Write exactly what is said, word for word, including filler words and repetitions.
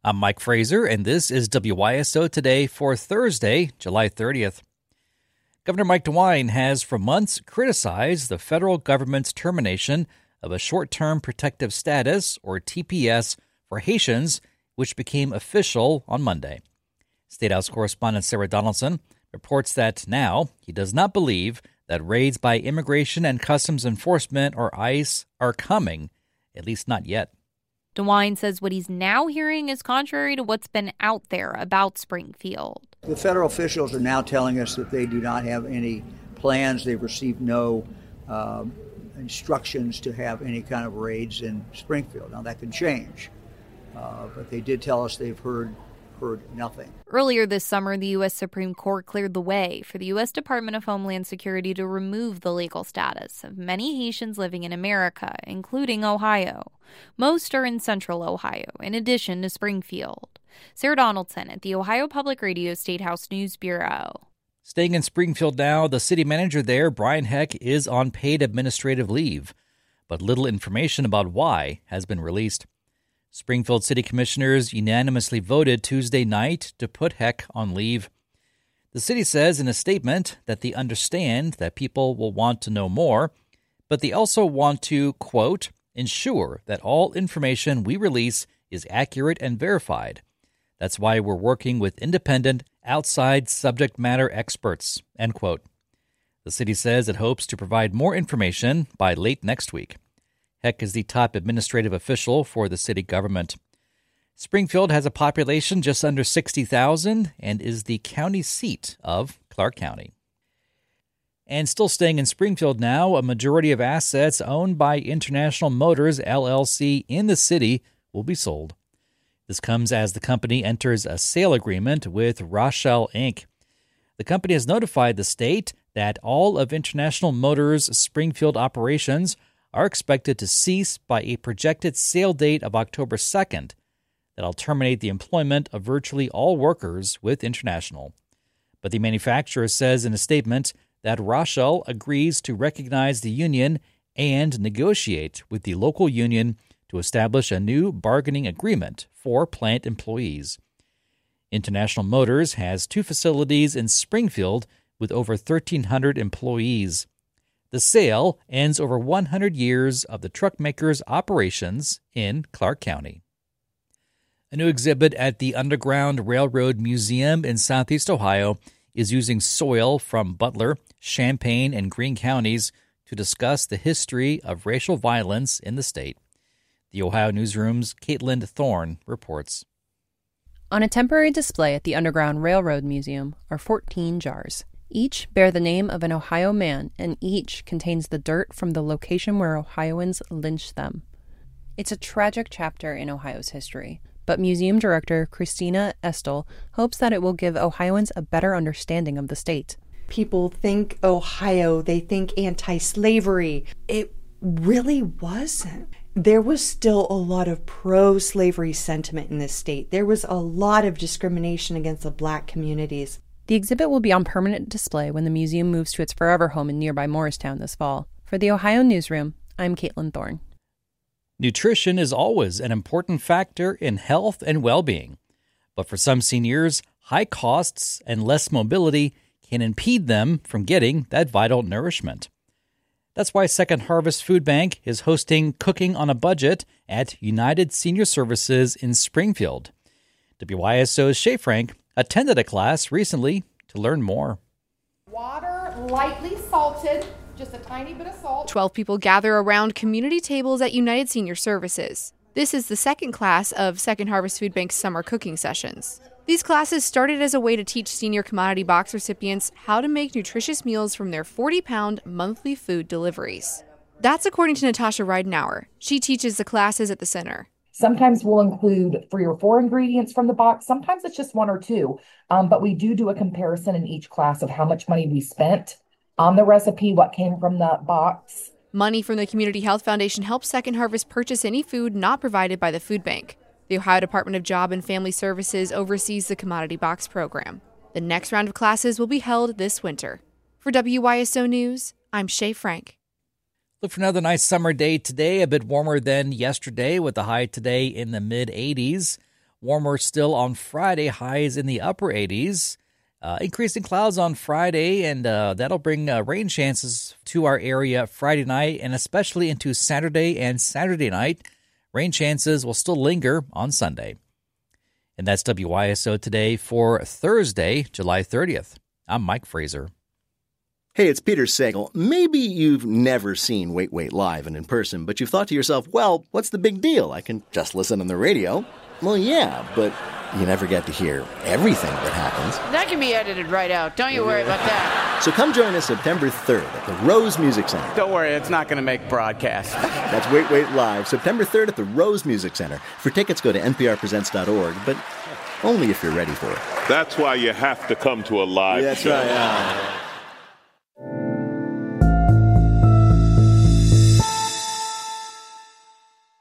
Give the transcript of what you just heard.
I'm Mike Fraser, and this is W Y S O Today for Thursday, July thirtieth. Governor Mike DeWine has for months criticized the federal government's termination of a short-term protective status, or T P S, for Haitians, which became official on Monday. State House correspondent Sarah Donaldson reports that now he does not believe that raids by Immigration and Customs Enforcement, or ICE, are coming, at least not yet. DeWine says what he's now hearing is contrary to what's been out there about Springfield. The federal officials are now telling us that they do not have any plans. They've received no uh, instructions to have any kind of raids in Springfield. Now, that can change, uh, but they did tell us they've heard heard nothing. Earlier this summer, the U S Supreme Court cleared the way for the U S Department of Homeland Security to remove the legal status of many Haitians living in America, including Ohio. Most are in central Ohio, in addition to Springfield. Sarah Donaldson at the Ohio Public Radio State House News Bureau. Staying in Springfield now, the city manager there, Brian Heck, is on paid administrative leave, but little information about why has been released. Springfield City Commissioners unanimously voted Tuesday night to put Heck on leave. The city says in a statement that they understand that people will want to know more, but they also want to, quote, ensure that all information we release is accurate and verified. That's why we're working with independent, outside subject matter experts, end quote. The city says it hopes to provide more information by late next week. Heck is the top administrative official for the city government. Springfield has a population just under sixty thousand and is the county seat of Clark County. And still staying in Springfield now, a majority of assets owned by International Motors, L L C, in the city will be sold. This comes as the company enters a sale agreement with Rochelle Incorporated. The company has notified the state that all of International Motors' Springfield operations are expected to cease by a projected sale date of October second. That'll terminate the employment of virtually all workers with International. But the manufacturer says in a statement that Rochelle agrees to recognize the union and negotiate with the local union to establish a new bargaining agreement for plant employees. International Motors has two facilities in Springfield with over thirteen hundred employees. The sale ends over one hundred years of the truck maker's operations in Clark County. A new exhibit at the Underground Railroad Museum in Southeast Ohio is using soil from Butler, Champaign, and Greene counties to discuss the history of racial violence in the state. The Ohio Newsroom's Caitlin Thorne reports. On a temporary display at the Underground Railroad Museum are fourteen jars. Each bear the name of an Ohio man, and each contains the dirt from the location where Ohioans lynched them. It's a tragic chapter in Ohio's history, but museum director Christina Estel hopes that it will give Ohioans a better understanding of the state. People think Ohio, they think anti-slavery. It really wasn't. There was still a lot of pro-slavery sentiment in this state. There was a lot of discrimination against the black communities. The exhibit will be on permanent display when the museum moves to its forever home in nearby Morristown this fall. For the Ohio Newsroom, I'm Caitlin Thorne. Nutrition is always an important factor in health and well-being. But for some seniors, high costs and less mobility can impede them from getting that vital nourishment. That's why Second Harvest Food Bank is hosting Cooking on a Budget at United Senior Services in Springfield. W Y S O's Shay Frank attended a class recently to learn more. Water, lightly salted, just a tiny bit of salt. Twelve people gather around community tables at United Senior Services. This is the second class of Second Harvest Food Bank's summer cooking sessions. These classes started as a way to teach senior commodity box recipients how to make nutritious meals from their forty-pound monthly food deliveries. That's according to Natasha Reidenauer. She teaches the classes at the center. Sometimes we'll include three or four ingredients from the box. Sometimes it's just one or two. Um, but we do do a comparison in each class of how much money we spent on the recipe, what came from the box. Money from the Community Health Foundation helps Second Harvest purchase any food not provided by the food bank. The Ohio Department of Job and Family Services oversees the Commodity Box program. The next round of classes will be held this winter. For W Y S O News, I'm Shay Frank. Look for another nice summer day today, a bit warmer than yesterday with the high today in the mid eighties. Warmer still on Friday, highs in the upper eighties. Uh, increasing clouds on Friday, and uh, that'll bring uh, rain chances to our area Friday night and especially into Saturday and Saturday night. Rain chances will still linger on Sunday. And that's W Y S O Today for Thursday, July thirtieth. I'm Mike Fraser. Hey, it's Peter Sagal. Maybe you've never seen Wait, Wait live and in person, but you've thought to yourself, well, what's the big deal? I can just listen on the radio. Well, yeah, but you never get to hear everything that happens. That can be edited right out. Don't you worry about that. So come join us September third at the Rose Music Center. Don't worry, it's not going to make broadcast. That's Wait, Wait Live, September third at the Rose Music Center. For tickets, go to N P R presents dot org, but only if you're ready for it. That's why you have to come to a live That's show. That's right, yeah.